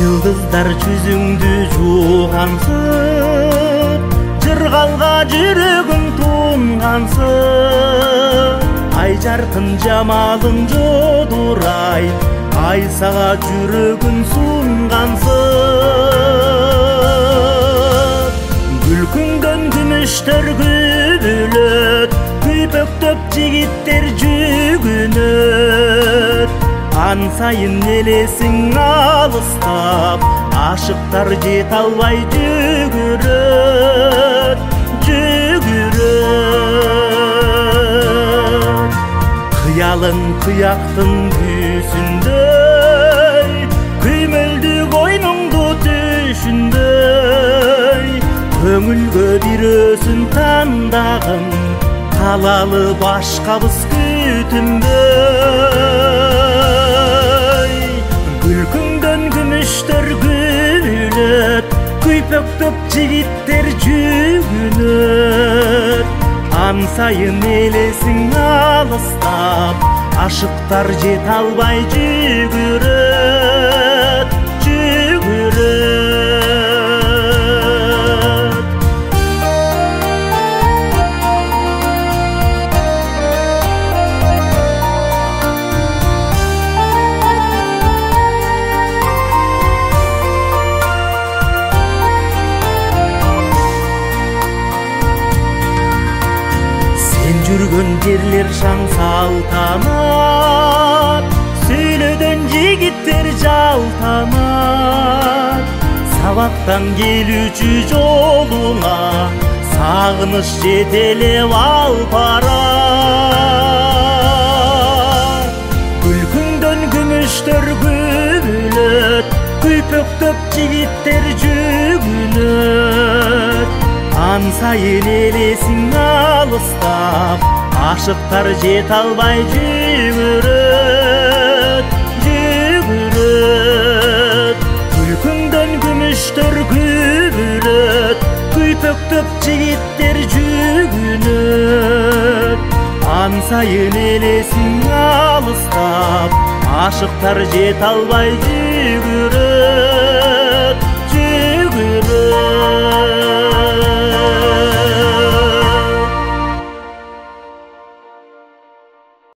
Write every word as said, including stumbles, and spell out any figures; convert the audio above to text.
Yıldızlar жүзүңдү жуугансып, жыргалга жүрөгүң тунгансып. Ай жаркын жамалың жодурай, ай сага жүрөгүн сунгансып. Күлкүңдөн күмүштөр күбүлөт, күйпөктөп жигиттер жүгүнөт. Ан сайын элесиң алыстап, ашыктар жете албай жүгүрөт, жүгүрөт. Кыялың кыяктын күүсүндөй, күймөлдү койнуңду түшүндөй. Көңүлгө бирөөсүн тандагын, калалы башкабыз күтүмбөй. Күлкүңдөн күмүштөр күбүлөт, күйпөктөп жигиттер жүгүнөт. Ан сайын элесиң алыстап, ашыктар жете албай жүгүрөт, жүгүрөт. Жүргөн жерлер шаң салтанат, сүйлөдөн жигиттер жалтанат. Сабактан келүүчү жолуңа сагыныч жетелеп алпарат. Күлкүңдөн күмүштөр күбүлөт, күйпөктөп жигиттер жүгүнөт. Ан сайын элесиң алыстап, ашыктар жете албай жүгүрөт, жүгүрөт. Күлкүңдөн күмүштөр күбүлөт, күйпөктөп жигиттер жүгүнөт. Ан сайын элесиң алыстап, ашыктар жете албай жүгүрөт.